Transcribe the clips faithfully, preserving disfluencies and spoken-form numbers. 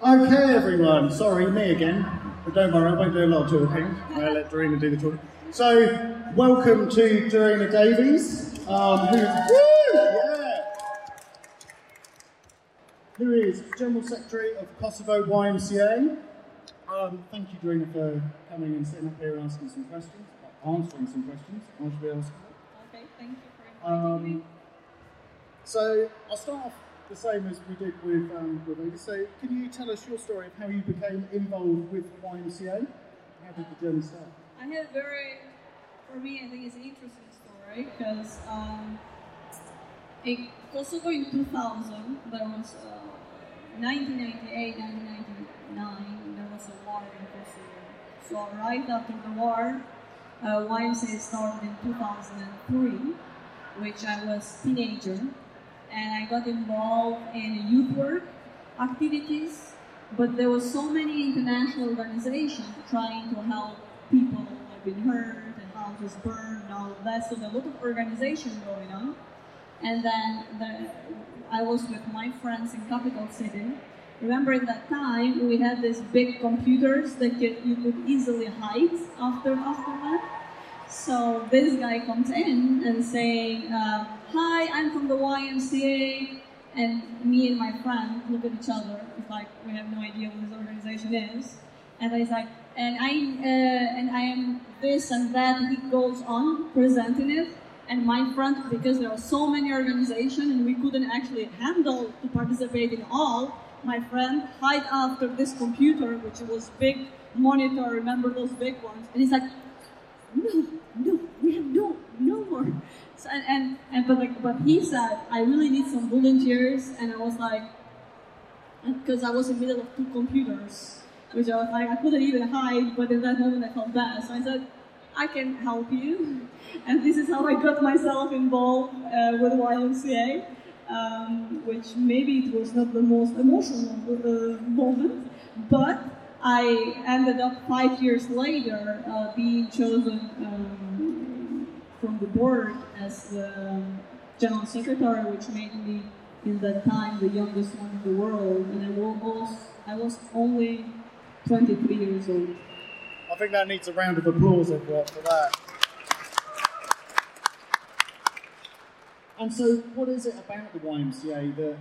Okay, everyone. Sorry, me again. But don't worry, I won't do a lot of talking. I'll let Dorina do the talking. So, welcome to Dorina Davies, um, who, woo, yeah, who is General Secretary of Kosovo Y M C A. Um, thank you, Dorina, for coming and sitting up here and asking some questions, answering some questions. I should be asking. Okay, thank you for inviting um, me. So, I'll start off the same as we did with um, with Ada. So, can you tell us your story of how you became involved with Y M C A? How did the journey start? I had very, for me, I think it's an interesting story because um, in Kosovo in two thousand, there was uh, nineteen ninety-eight, nineteen ninety-nine, there was a war in Kosovo. So right after the war, uh, Y M C A started in two thousand three, which I was a teenager. And I got involved in youth work activities, but there were so many international organizations trying to help people who have been hurt and houses burned and all of that. So there were a lot of organization going on. And then the, I was with my friends in Capital City. Remember, in that time we had these big computers that you, you could easily hide after after that. So this guy comes in and saying, uh, "Hi, I'm from the Y M C A," and me and my friend look at each other. It's like we have no idea what this organization is. And he's like, "And I uh, and I am this and that." And he goes on presenting it. And my friend, because there are so many organizations and we couldn't actually handle to participate in all, my friend hide after this computer, which was big monitor. Remember those big ones? And he's like, "No, no, we have no, no more." So, and, and, and but like, but he said, "I really need some volunteers," and I was like, because I was in the middle of two computers, which I was like, I couldn't even hide, but in that moment I felt bad. So I said, "I can help you," and this is how I got myself involved uh, with Y M C A, um, which maybe it was not the most emotional uh, moment, but I ended up five years later uh, being chosen um, from the board as the general secretary, which made me, in that time, the youngest one in the world, and I was, I was only twenty-three years old. I think that needs a round of applause everyone for that. And so, what is it about the Y M C A that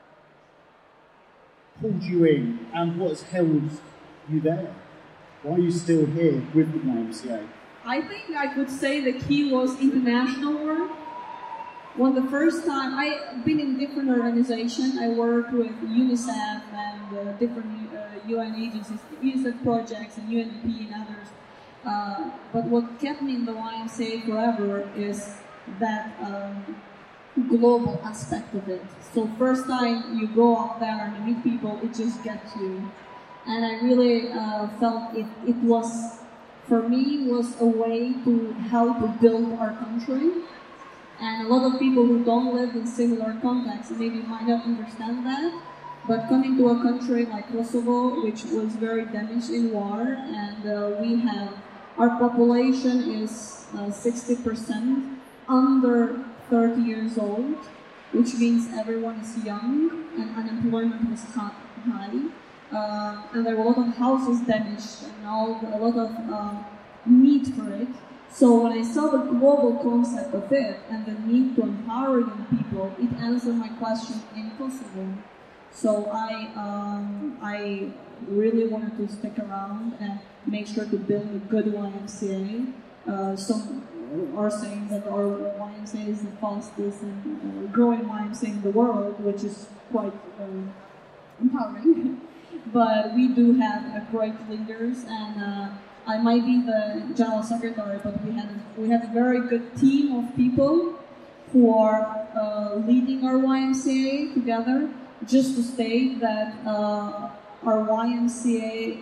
pulled you in, and what has held you there? Why are you still here with the Y M C A? I think I could say the key was international work. When the first time, I've been in different organizations. I worked with UNICEF and uh, different uh, U N agencies, UNICEF projects and U N D P and others. Uh, but what kept me in the Y M C A forever is that um, global aspect of it. So first time you go out there and you meet people, it just gets you. And I really uh, felt it, it was, for me, was a way to help build our country. And a lot of people who don't live in similar contexts maybe might not understand that. But coming to a country like Kosovo, which was very damaged in war, and uh, we have, our population is uh, sixty percent under thirty years old, which means everyone is young and unemployment was high. Uh, and there were a lot of houses damaged and all, a lot of uh, need for it. So when I saw the global concept of it and the need to empower young people, it answered my question in Kosovo. So I, um, I really wanted to stick around and make sure to build a good Y M C A. Uh, some are saying that our Y M C A is the fastest and uh, growing Y M C A in the world, which is quite uh, empowering. But we do have uh, great leaders, and uh, I might be the general secretary, but we had we have a very good team of people who are uh, leading our Y M C A together. Just to state that uh, our Y M C A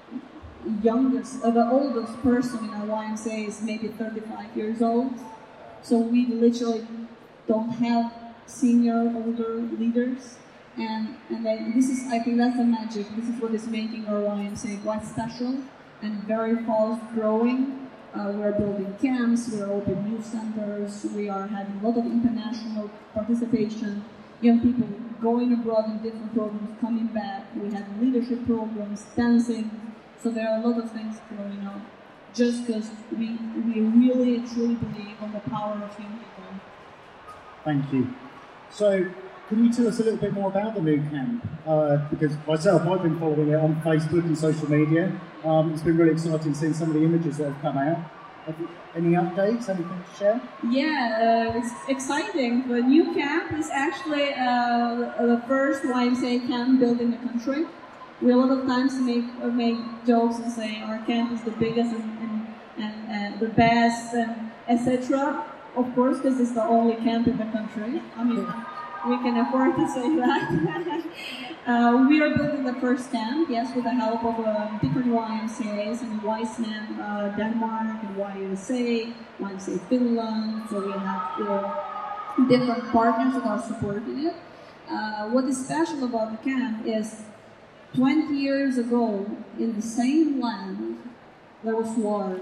youngest, uh, the oldest person in our Y M C A is maybe thirty-five years old. So we literally don't have senior, older leaders. And, and then this is, I think that's the magic. This is what is making our Y M C A quite special and very fast growing. Uh, we're building camps, we're opening youth centers, we are having a lot of international participation. Young people going abroad in different programs, coming back. We have leadership programs, dancing. So there are a lot of things going on. Just because we we really and truly believe on the power of young people. Thank you. So, can you tell us a little bit more about the new camp? Uh, because myself, I've been following it on Facebook and social media. Um, it's been really exciting seeing some of the images that have come out. Have you, any updates? Anything to share? Yeah, uh, it's exciting. The new camp is actually uh, the first Y M C A camp built in the country. We a lot of times make uh, make jokes and say our camp is the biggest and, and, and, and the best and et cetera. Of course, this is the only camp in the country. I mean, we can afford to say that. uh, we are building the first camp, yes, with the help of uh, different Y M C As and Weissman, uh, Denmark, and Y U S A, Y M C A Finland. So we have uh, different partners that are supporting it. Uh, what is special about the camp is twenty years ago, in the same land, there was war.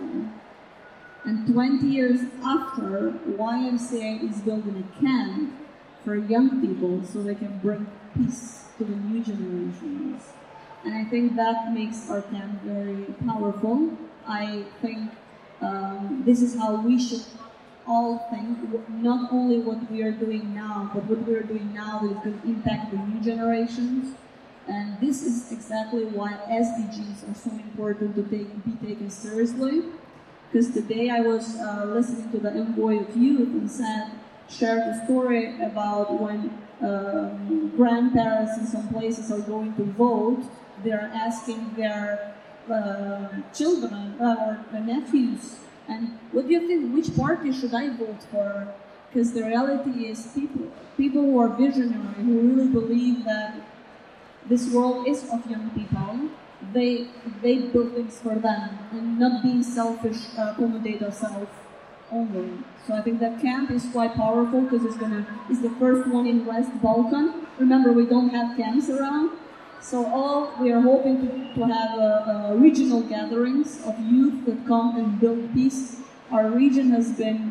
And twenty years after, Y M C A is building a camp for young people so they can bring peace to the new generations. And I think that makes our camp very powerful. I think um, this is how we should all think, not only what we are doing now, but what we are doing now that is going to impact the new generations. And this is exactly why S D Gs are so important to take, be taken seriously. Because today I was uh, listening to the Envoy of Youth and said, shared a story about when um, grandparents in some places are going to vote, they're asking their uh, children uh, or their nephews, and what do you think, which party should I vote for? Because the reality is people, people who are visionary, who really believe that this world is of young people, they they build things for them and not being selfish, uh, accommodate ourselves only. So I think that camp is quite powerful because it's gonna it's the first one in West Balkan. Remember, we don't have camps around, so all we are hoping to, to have uh, uh, regional gatherings of youth that come and build peace. Our region has been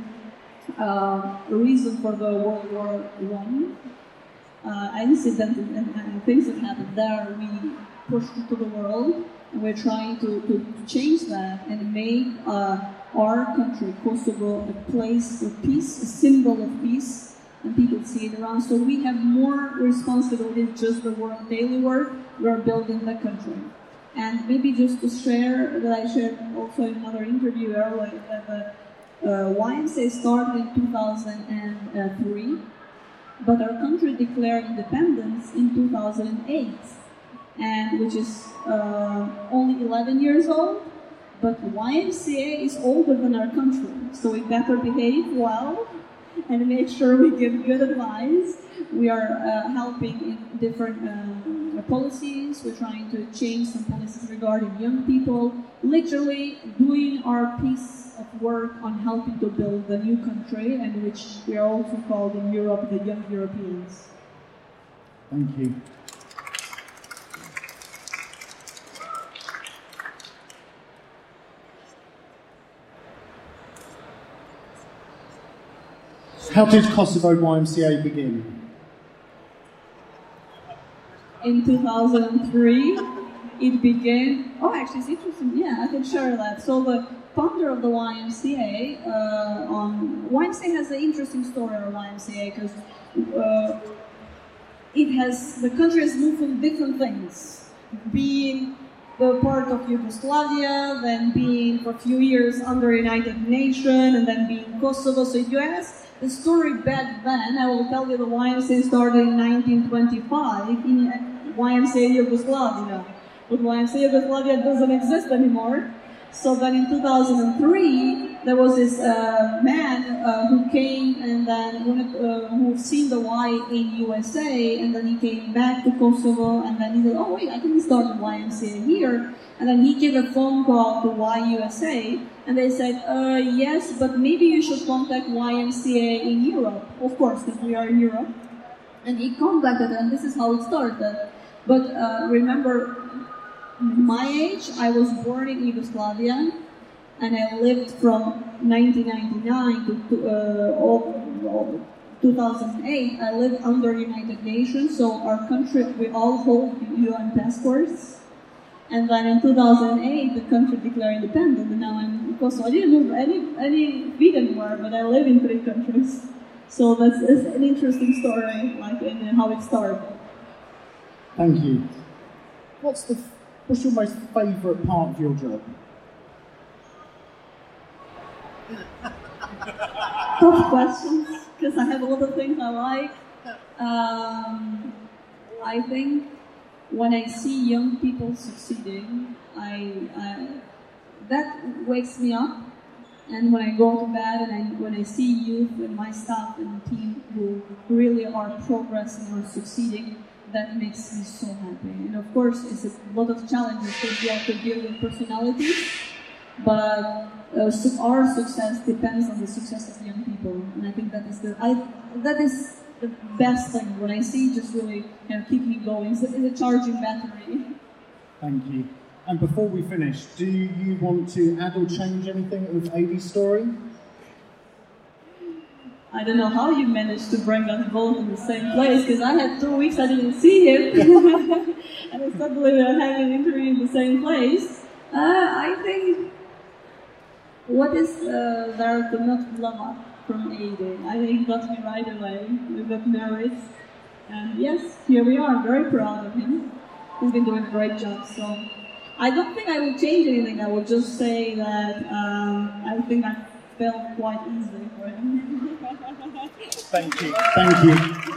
uh, a reason for the World War One uh, incident and, and things that happened there. We pushed it to the world, and we're trying to, to, to change that and make uh, our country, Kosovo, a place of peace, a symbol of peace, and people see it around. So we have more responsibility than just the work, daily work. We are building the country. And maybe just to share that I shared also in another interview earlier that the uh, Y M C A started in two thousand three, but our country declared independence in two thousand eight. And which is uh, only eleven years old, but Y M C A is older than our country, so we better behave well and make sure we give good advice. We are uh, helping in different uh, policies. We're trying to change some policies regarding young people, literally doing our piece of work on helping to build the new country, and which we are also called in Europe the Young Europeans. Thank you. How did Kosovo Y M C A begin? In two thousand three, it began. Oh, actually, it's interesting. Yeah, I can share that. So the founder of the Y M C A, uh, on Y M C A has an interesting story on Y M C A because uh, it has the country has moved from different things, being the part of Yugoslavia, then being for a few years under United Nations, and then being Kosovo. So if you ask the story back then, I will tell you the Y M C A started in nineteen twenty-five in Y M C A Yugoslavia. But Y M C A Yugoslavia doesn't exist anymore. So then in two thousand three, there was this uh, man uh, who came and then wanted, uh, who seen the Y in U S A, and then he came back to Kosovo, and then he said, oh wait, I can start the Y M C A here. And then he gave a phone call to Y U S A, and they said, uh, yes, but maybe you should contact Y M C A in Europe. Of course, because we are in Europe. And he contacted, and this is how it started. But uh, remember, my age, I was born in Yugoslavia, and I lived from nineteen ninety-nine to, to uh, all, all, two thousand eight, I lived under United Nations, so our country, we all hold U N passports. And then in two thousand eight, the country declared independent, and now I'm in Kosovo. I didn't move any, any feet anywhere, but I live in three countries. So that's it's an interesting story, like in how it started. Thank you. What's the what's your most favourite part of your job? Tough questions, because I have a lot of things I like. Um, I think when I see young people succeeding, I, I that wakes me up. And when I go to bed and I, when I see youth and my staff and team who really are progressing or succeeding, that makes me so happy. And of course, it's a lot of challenges because you have to deal with personalities. But uh, su- our success depends on the success of young people, and I think that is the I, that is the best thing. When I see, just really you know, keep me going. It's a, it's a charging battery. Thank you. And before we finish, do you want to add or change anything with Ady's story? I don't know how you managed to bring us both in the same place, because I had two weeks I didn't see him, and I suddenly uh, have an interview in the same place. Uh, I think. What is uh, there to not love from Ady? I think it got me right away. We got married. And yes, here we are. Very proud of him. He's been doing a great job. So I don't think I will change anything. I will just say that um, I think I felt quite easy for him. Thank you. Thank you.